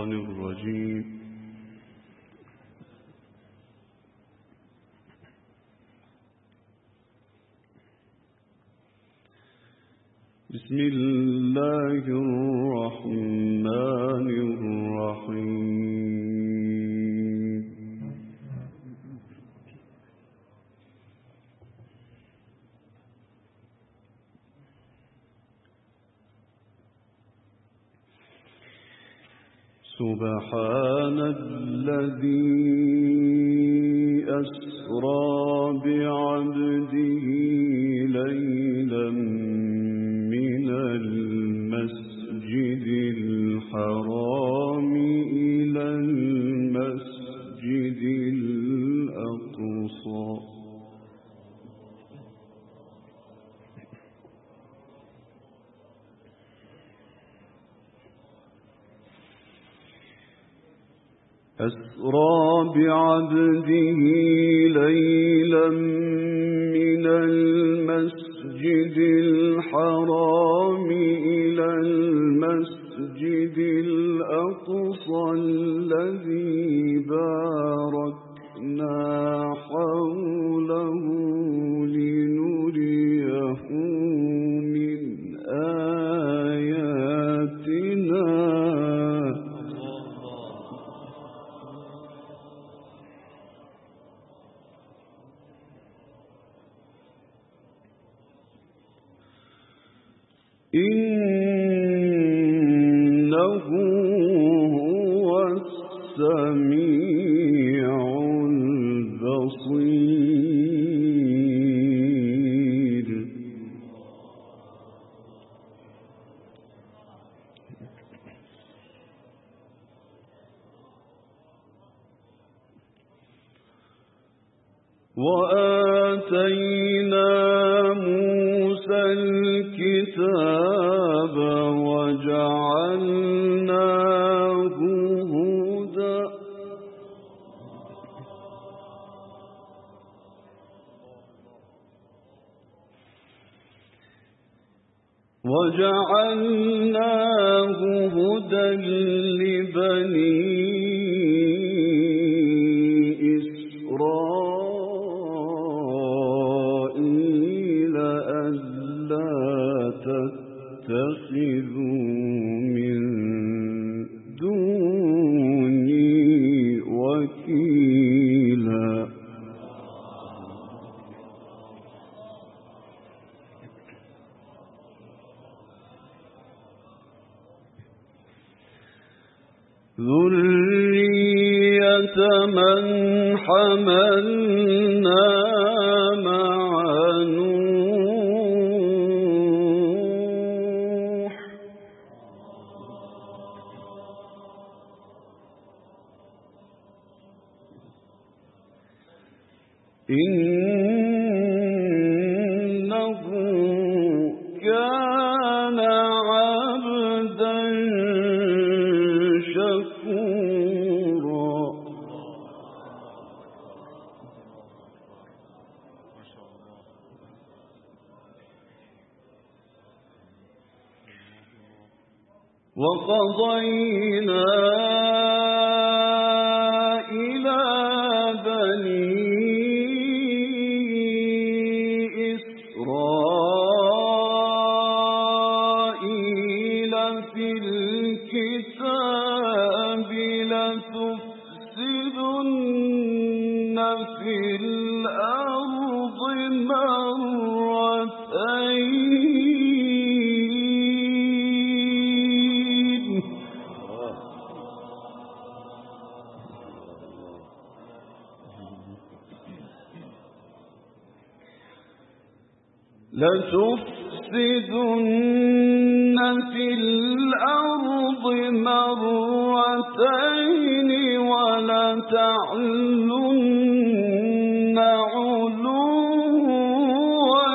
الشيطان الرجيم. بسم الله الرحمن الرحيم. سبحان الذي أسرى بعبده ليلا من المسجد الحرام إلى المسجد الأقصى أسرى بعبده ليلا من المسجد الحرام إلى المسجد الأقصى الذي باركنا حوله لنريه من آياتنا إنه هو السميع البصير. وآتينا موسى الكتاب وجعلناه هدى لبني إسرائيل ألا تتخذوا من دوني وكيلا. ذرية من حملنا مع نوح إنه كان عبدا شكورا. وقضينا إلى بني إسرائيل في الكتاب لتفسدن في الأرض مرتين ولتعلن علوا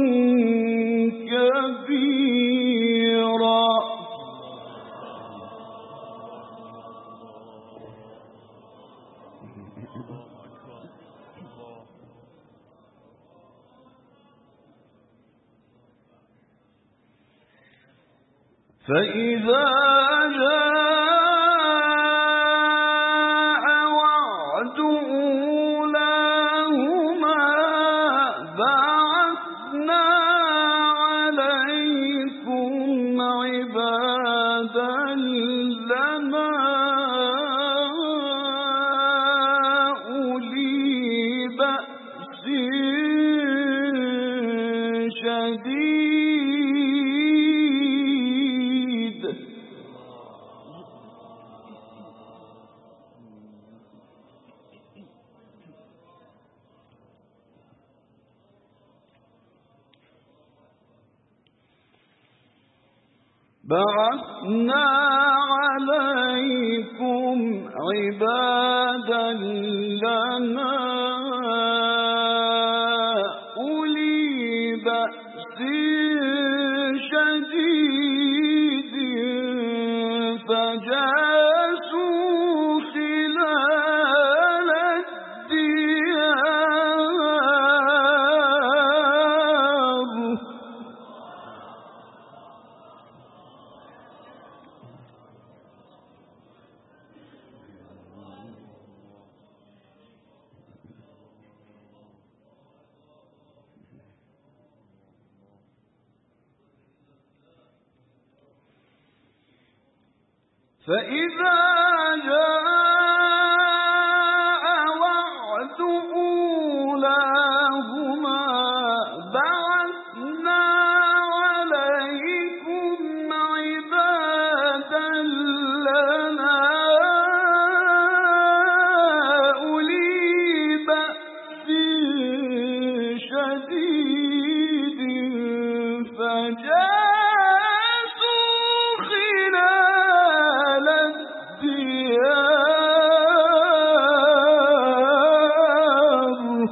كبيرا. فإذا جاء بعثنا عليكم عبادا لنا أولي بأس شديد فجاسوا خلال الديار. فإذا جاء وعد أولاهما بعثنا عليكم عبادا لنا أولي بأس شديد فجاسوا خلال الديار.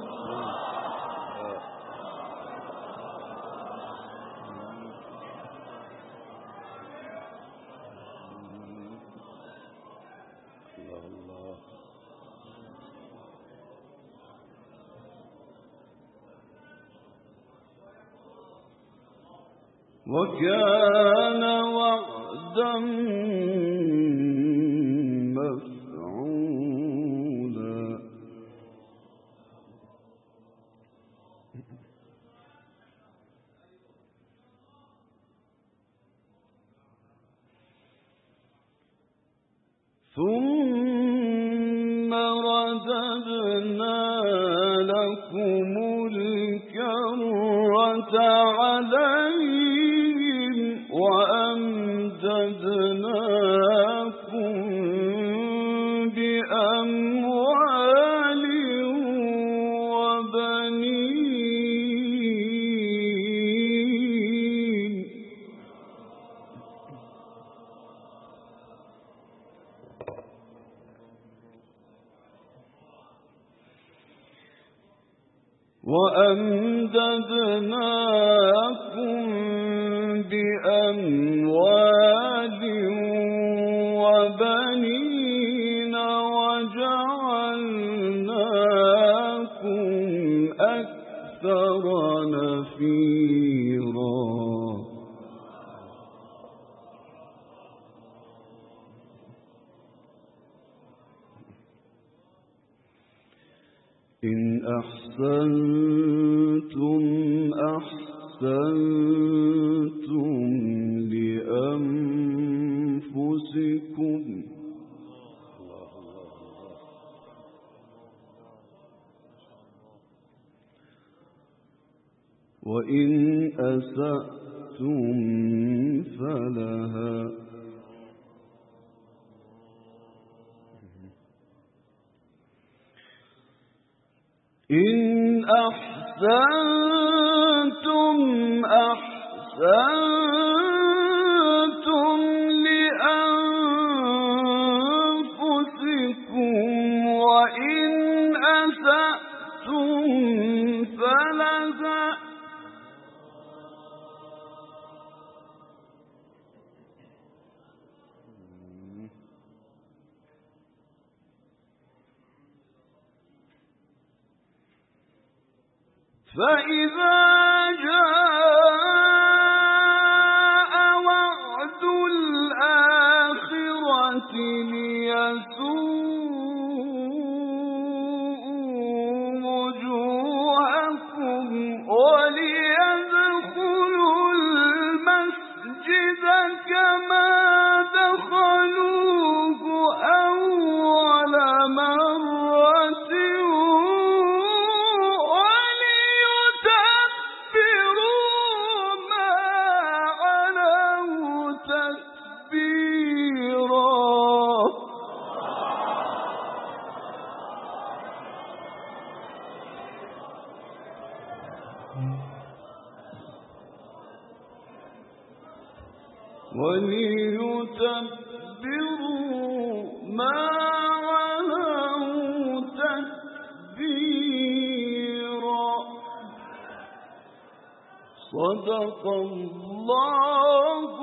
وكان وعدا مفعولا. ثم رددنا لكم الكرة عليهم وأمددناكم بأموال وبنين. وأمددناكم بأموال وبنين وجعلناكم أكثر نفيرا. إن أحسنتم أحسنتم لأنفسكم وإن أسأتم فلها. إن أحسنتم أحسنتم لأنفسكم وإن أسأتم فلها. فإذا جاء وعد الآخرة ليسوءوا وجوهكم وليدخلوا المسجد كما دخلوه أول مرة وليتبروا ما علوا تتبيرا. صدق الله